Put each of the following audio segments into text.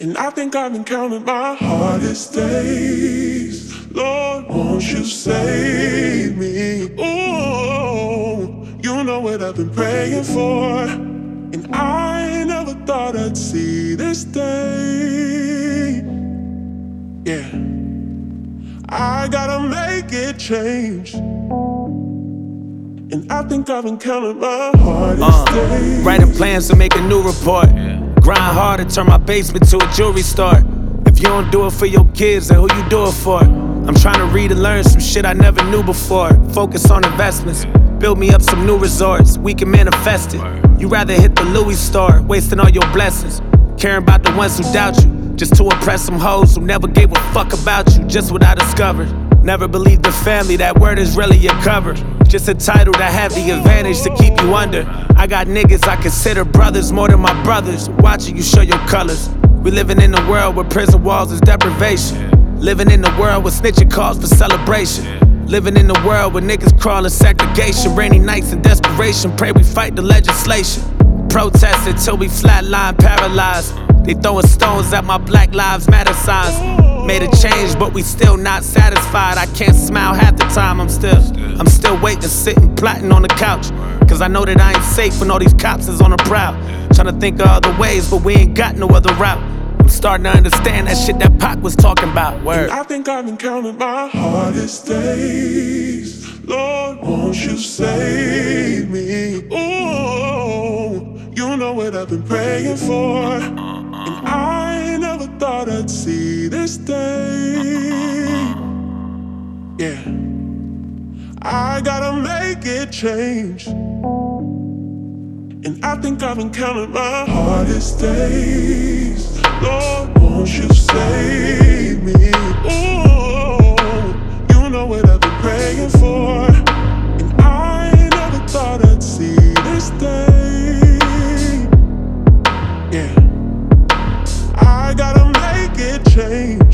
And I think I've been counting my hardest days. Lord, won't you save me? Ooh, you know what I've been praying for. And I never thought I'd see this day. Yeah, I gotta make it change. And I think I've been counting my hardest days. Writing plans to make a new report. Grind hard to turn my basement to a jewelry store. If you don't do it for your kids, then who you do it for? I'm trying to read and learn some shit I never knew before. Focus on investments, build me up some new resorts. We can manifest it. You rather hit the Louis store, wasting all your blessings. Caring about the ones who doubt you, just to impress some hoes who never gave a fuck about you. Just what I discovered. Never believed the family, that word is really your cover. Just a title that have the advantage to keep you under. I got niggas I consider brothers more than my brothers. Watching you show your colors. We living in a world where prison walls is deprivation. Living in a world with snitching calls for celebration. Living in a world where niggas crawling segregation. Rainy nights in desperation, pray we fight the legislation. Protesting till we flatline paralyzed. They throwing stones at my Black Lives Matter signs. Made a change, but we still not satisfied. I can't smile half the time, I'm still waiting, sitting, plotting on the couch. Cause I know that I ain't safe when all these cops is on the prowl. Tryna think of other ways, but we ain't got no other route. I'm starting to understand that shit that Pac was talking about. Word. And I think I've been counting my hardest days. Lord, won't you save me? Ooh, you know what I've been praying for. And I never thought I'd see this day. Yeah, I gotta make it change. And I think I've been counting my hardest days. Lord, won't you save me? Ooh, you know what I've been praying for. And I never thought I'd see this day. Yeah, I gotta make it change.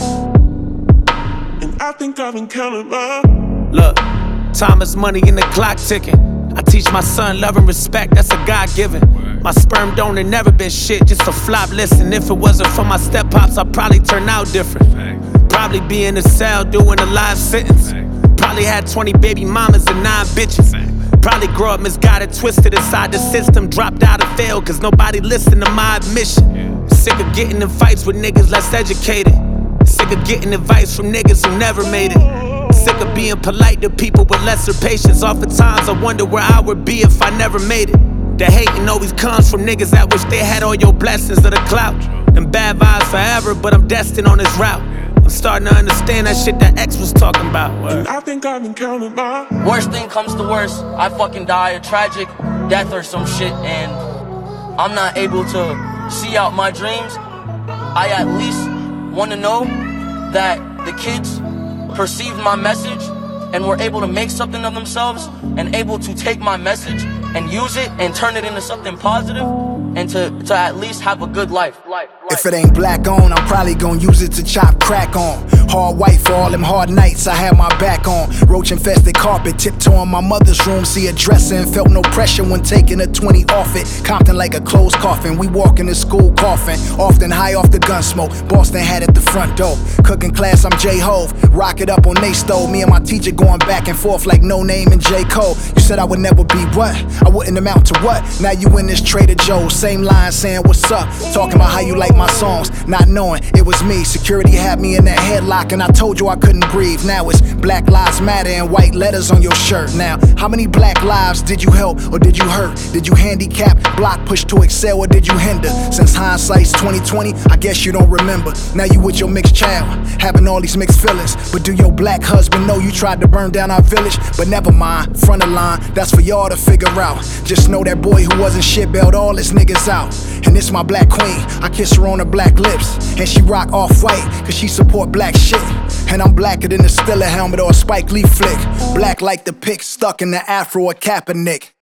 And I think I've been counting my. Look, time is money and the clock ticking. I teach my son love and respect, that's a God-given. My sperm donor never been shit, just a flop. Listen, if it wasn't for my step-pops, I'd probably turn out different. Probably be in a cell doing a life sentence. Probably had 20 baby mamas and 9 bitches. Probably grow up misguided, twisted inside the system. Dropped out and failed cause nobody listened to my admission. Sick of getting in fights with niggas less educated. Sick of getting advice from niggas who never made it. Sick of being polite to people with lesser patience. Oftentimes I wonder where I would be if I never made it. The hating always comes from niggas that wish they had all your blessings of the clout. And bad vibes forever, but I'm destined on this route. I'm starting to understand that shit that X was talking about. And I think I've been counting my. Worst thing comes to worst, I fucking die a tragic death or some shit, and I'm not able to see out my dreams. I at least want to know that the kids perceived my message and were able to make something of themselves and able to take my message and use it and turn it into something positive and to at least have a good life. If it ain't black on, I'm probably gonna use it to chop crack on. Hard white for all them hard nights I had my back on. Roach infested carpet, tiptoeing my mother's room. See a dresser and felt no pressure when taking a 20 off it. Compton like a closed coffin, we walking to school coughing. Often high off the gun smoke, Boston had at the front door. Cooking class, I'm J-Hove, rock it up on they stove. Me and my teacher going back and forth like No Name and J. Cole. You said I would never be what? I wouldn't amount to what? Now you in this Trader Joe's, same line saying what's up. Talking about how you like my songs, not knowing it was me. Security had me in that headlock and I told you I couldn't breathe. Now it's Black Lives Matter and white letters on your shirt. Now, how many black lives did you help or did you hurt? Did you handicap, block, push to excel, or did you hinder? Since hindsight's 2020, I guess you don't remember. Now you with your mixed child, having all these mixed feelings. But do your black husband know you tried to burn down our village? But never mind, front of line, that's for y'all to figure out. Just know that boy who wasn't shit bailed all his niggas out. And it's my black queen, I kiss her on her black lips. And she rock off-white, cause she support black shit. And I'm blacker than the Stiller helmet or a Spike Lee flick. Black like the pick stuck in the afro of Kaepernick.